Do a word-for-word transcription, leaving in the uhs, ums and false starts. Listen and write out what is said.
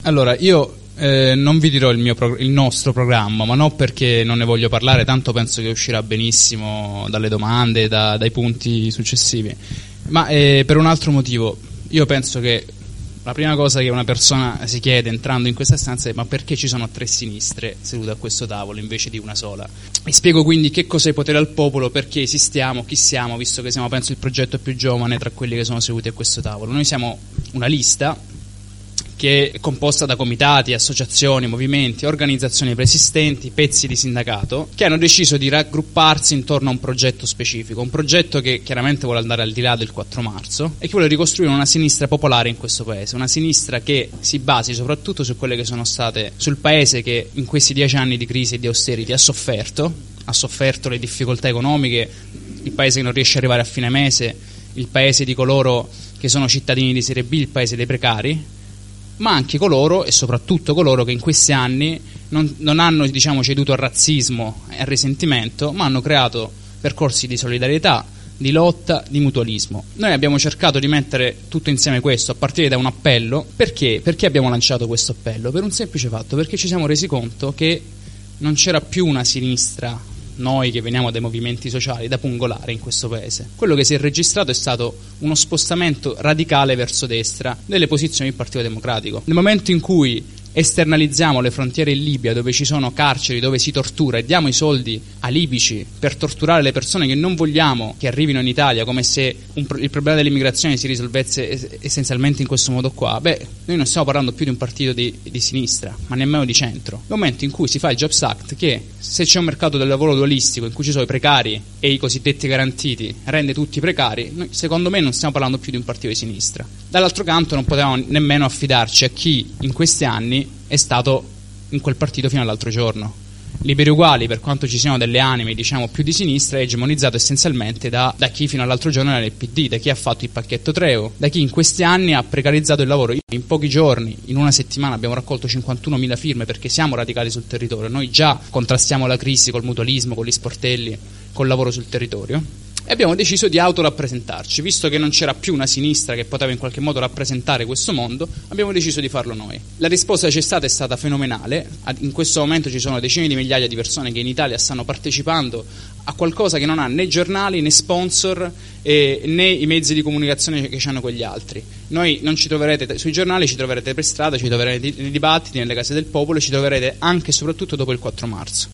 Allora, io eh, non vi dirò il, mio pro- il nostro programma, ma non perché non ne voglio parlare, tanto penso che uscirà benissimo dalle domande, da, dai punti successivi, ma eh, per un altro motivo. Io penso che la prima cosa che una persona si chiede entrando in questa stanza è: ma perché ci sono tre sinistre sedute a questo tavolo invece di una sola? E spiego quindi che cos'è potere al popolo, perché esistiamo, chi siamo, visto che siamo, penso, il progetto più giovane tra quelli che sono seduti a questo tavolo. Noi siamo una lista che è composta da comitati, associazioni, movimenti, organizzazioni preesistenti, pezzi di sindacato, che hanno deciso di raggrupparsi intorno a un progetto specifico, un progetto che chiaramente vuole andare al di là del quattro marzo e che vuole ricostruire una sinistra popolare in questo paese, una sinistra che si basi soprattutto su quelle che sono state, sul paese che in questi dieci anni di crisi e di austerity ha sofferto, ha sofferto le difficoltà economiche, il paese che non riesce ad arrivare a fine mese, il paese di coloro che sono cittadini di serie B, il paese dei precari, ma anche coloro e soprattutto coloro che in questi anni non, non hanno, diciamo, ceduto al razzismo e al risentimento, ma hanno creato percorsi di solidarietà, di lotta, di mutualismo. Noi abbiamo cercato di mettere tutto insieme questo a partire da un appello. Perché? Perché abbiamo lanciato questo appello? Per un semplice fatto: perché ci siamo resi conto che non c'era più una sinistra, noi che veniamo dai movimenti sociali, da pungolare in questo paese. Quello che si è registrato è stato uno spostamento radicale verso destra delle posizioni del Partito Democratico. Nel momento in cui esternalizziamo le frontiere in Libia, dove ci sono carceri, dove si tortura, e diamo i soldi a libici per torturare le persone che non vogliamo che arrivino in Italia, come se un pro- il problema dell'immigrazione si risolvesse es- essenzialmente in questo modo qua, beh, noi non stiamo parlando più di un partito di, di sinistra, ma nemmeno di centro. Nel momento in cui si fa il Jobs Act, che se c'è un mercato del lavoro dualistico in cui ci sono i precari e i cosiddetti garantiti, rende tutti precari, noi, secondo me non stiamo parlando più di un partito di sinistra. Dall'altro canto non potevamo nemmeno affidarci a chi in questi anni è stato in quel partito fino all'altro giorno. Liberi Uguali, per quanto ci siano delle anime, diciamo, più di sinistra, è egemonizzato essenzialmente da, da chi fino all'altro giorno era nel P D, da chi ha fatto il pacchetto Treo, da chi in questi anni ha precarizzato il lavoro. In pochi giorni, in una settimana, abbiamo raccolto cinquantunomila firme perché siamo radicati sul territorio. Noi già contrastiamo la crisi col mutualismo, con gli sportelli, col lavoro sul territorio. E abbiamo deciso di autorappresentarci, visto che non c'era più una sinistra che poteva in qualche modo rappresentare questo mondo, abbiamo deciso di farlo noi. La risposta che c'è stata è stata fenomenale. In questo momento ci sono decine di migliaia di persone che in Italia stanno partecipando a qualcosa che non ha né giornali né sponsor eh, né i mezzi di comunicazione che hanno quegli altri. Noi non ci troverete sui giornali, ci troverete per strada, ci troverete nei dibattiti, nelle case del popolo, ci troverete anche e soprattutto dopo il quattro marzo.